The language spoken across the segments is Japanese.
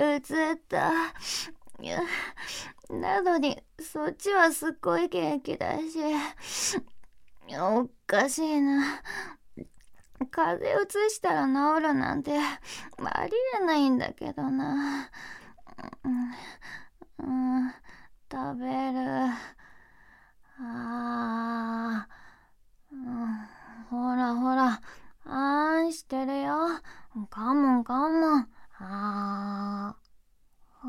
映った。なのにそっちはすっごい元気だし、おかしいな。風邪うつしたら治るなんてありえないんだけどな。うん、食べる。あー、ほらほら、あんしてるよ。カモンカモン。あー、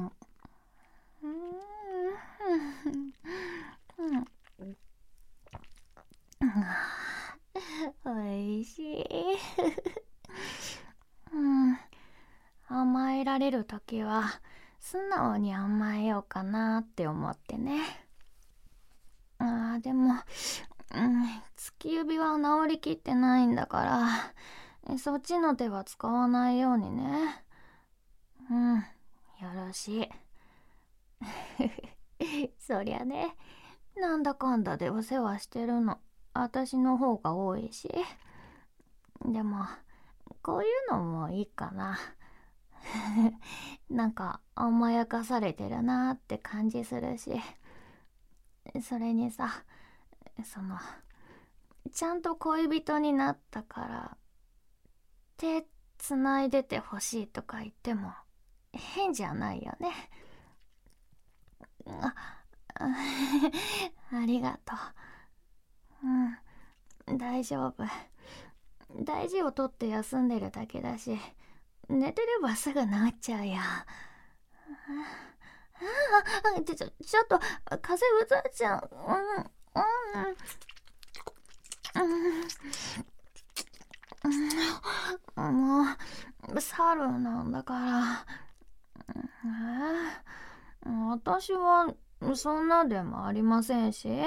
おいしい。甘えられるときは素直に甘えようかなって思ってね。でも、突き指は治りきってないんだから、そっちの手は使わないようにね。よろしい。そりゃね、なんだかんだでお世話してるの私の方が多いし。でもこういうのもいいかな。なんか甘やかされてるなって感じするし、それにさ、ちゃんと恋人になったから手つないでてほしいとか言っても変じゃないよね。あありがとう。大丈夫。大事をとって休んでるだけだし、寝てればすぐ治っちゃうよ。ちょっと風邪うつっちゃう。もう猿なんだから。私はそんなでもありませんし。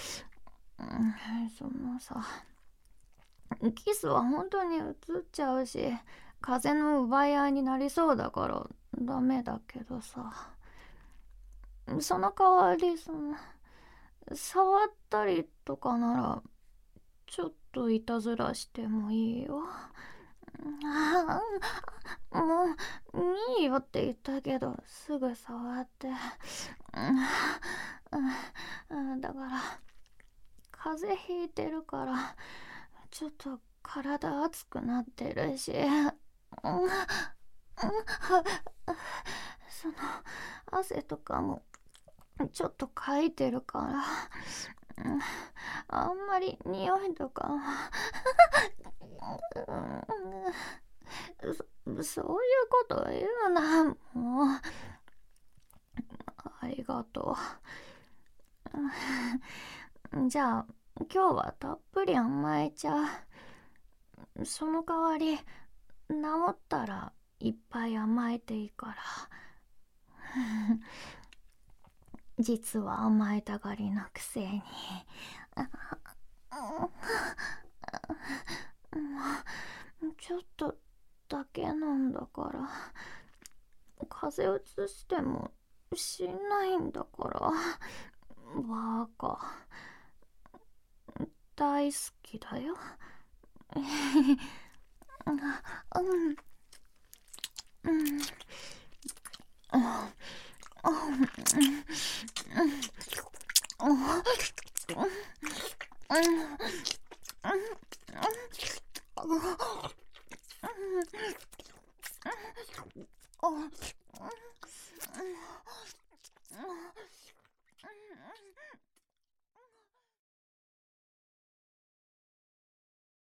そのさ、キスは本当にうつっちゃうし、風の奪い合いになりそうだからダメだけどさ。その代わり触ったりとかならちょっといたずらしてもいいよ。もういいよって言ったけどすぐ触って。だから風邪ひいてるからちょっと体熱くなってるし、汗とかもちょっとかいてるから、あんまり匂いとかそういうこと言うな。もうありがとう。じゃあ今日はたっぷり甘えちゃう。その代わり治ったらいっぱい甘えていいから。実は甘えたがりのくせに。ちょっとだけなんだから風邪うつしても死んないんだから。バカ、大好きだよ。